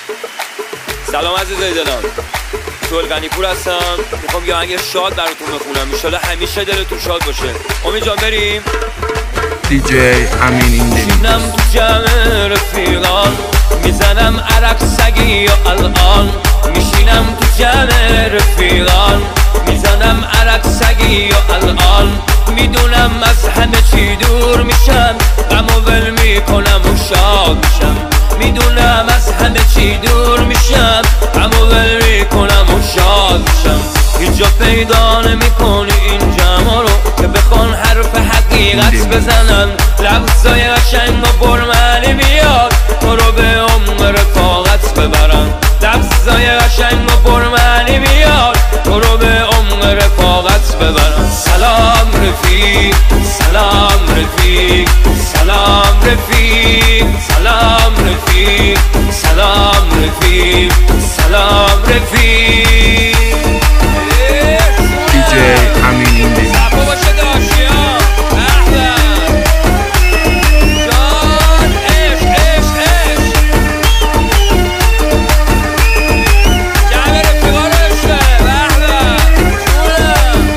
سلام عزیزای دلم، شوال غنیپور هستم. میخوام یه آهنگ شاد براتون بخونم، انشالله همیشه دلتون شاد باشه. امید جان بریم. دیجی امین ایندی. میشینم تو جمع رفیقان، میزنم عرق سگی یا الان. میشینم تو جمع رفیقان، میزنم عرق سگی یا الان. میدونم از همه چی دور میشم، غم و ول میکنم و شاد میشم. میدونم از همه چی دور میشم، غم و ول میکنم و شاد میشم. هیچ جا پیدا نمیکنی این جمع رو که بخوان حرف حقیقت بزنن. لفظای قشنگ و برمنی بیاد تو رو به عمق رفاقت ببرن. لفظای قشنگ و برمنی بیاد تو رو به عمق رفاقت ببرن. سلام رفیق، سلام رفیق، سلام رفیق، سلام رفیق، سلام رفیق، سلام رفیق. دیجی امین ایندی. صفا باشه داشتیان احمد جان. عشق عشق عشق جمع رفیقان عشقه احمد جونم.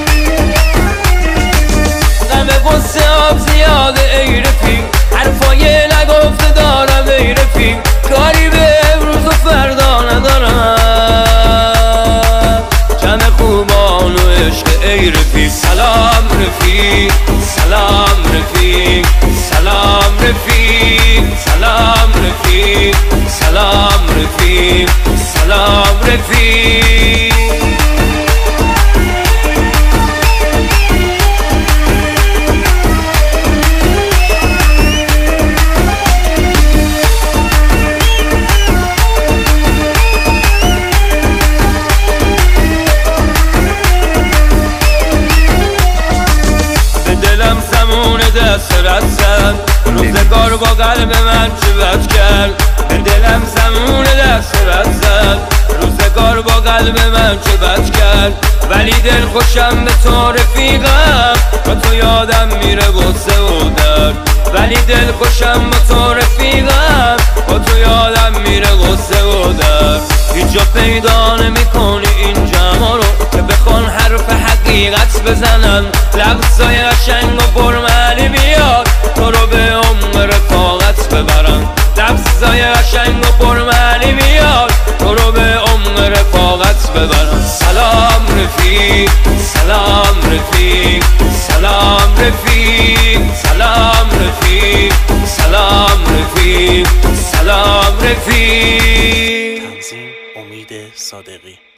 غم غصه آب زیاده ای رفیق، حرفای نگفته دارم ای رفیق. کاری به امروز و فردا ندارم، جمع خوبان و عشق ای رفیق. سلام رفیق، سلام رفیق، سلام رفیق، سلام رفیق، سلام رفیق، سلام رفیق. دست رد زد روزگار با قلب من چه بد کرد. به دلم زمون دست رد زد روزگار با قلب من چه بد کرد. ولی دل خوشم به تو رفیقم، با تو یادم میره غصه و درد. ولی دل خوشم با تو رفیقم، با تو یادم میره غصه و درد. هیچ جا پیدا نمیکنی این جمع رو که بخوان حرف حقیقت بزنن. لفظای قشنگ و برمنی بیاد تو رو به عمق رفاقت ببرن. لفظای قشنگ و برمنی بیاد تو رو به عمق رفاقت ببرن. سلام رفیق، سلام رفیق، سلام رفیق، سلام رفیق، سلام رفیق، سلام رفیق. تنظیم امید صادقی.